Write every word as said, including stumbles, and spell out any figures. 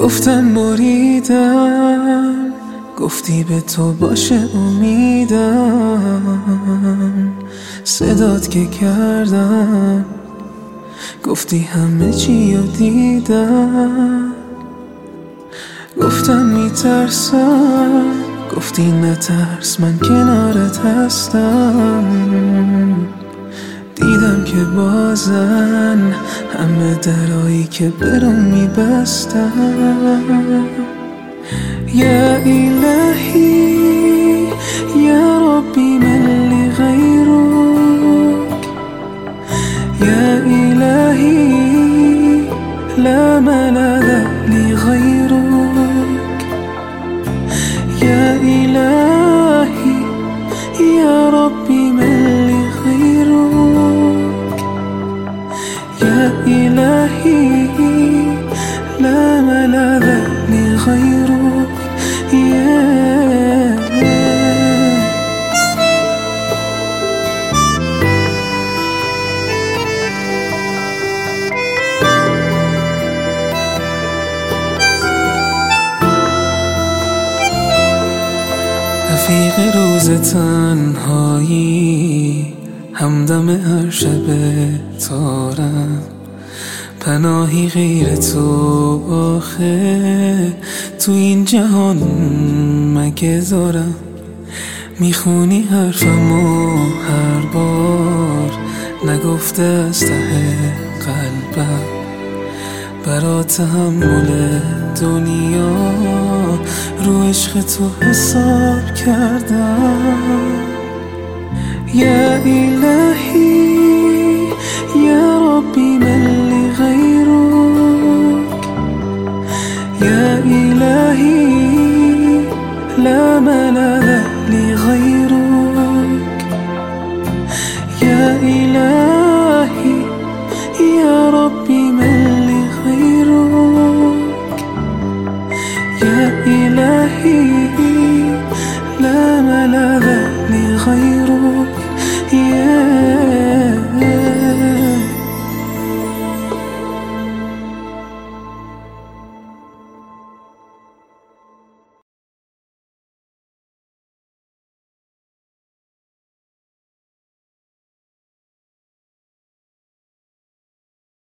گفتم بریدم، گفتی به تو باشه امیدم. صدات که کردم، گفتی همه چی رو دیدم. گفتم میترسم، گفتی نترس من کنارت هستم. دیدم که بازن همه درایی که برام میبستم. یا الهی یا ربی من لغیرک، یا الهی لا ملذ لغیرک، یا الهی یا ربی من لغیرک، یا الهی لا ملذ لغیرک. رفیق روز تنهایی، همدم هر شب تارم. پناهی غیر تو آخه تو این جهان مگه دارم. میخونی حرفمو هر بار، نگفته از ته قلبم. برا تحمل دنیا رو عشق تو حساب کردم. یا الهی یا ربی من لغیرک، یا الهی لا ملذ لغیرک، یا الهی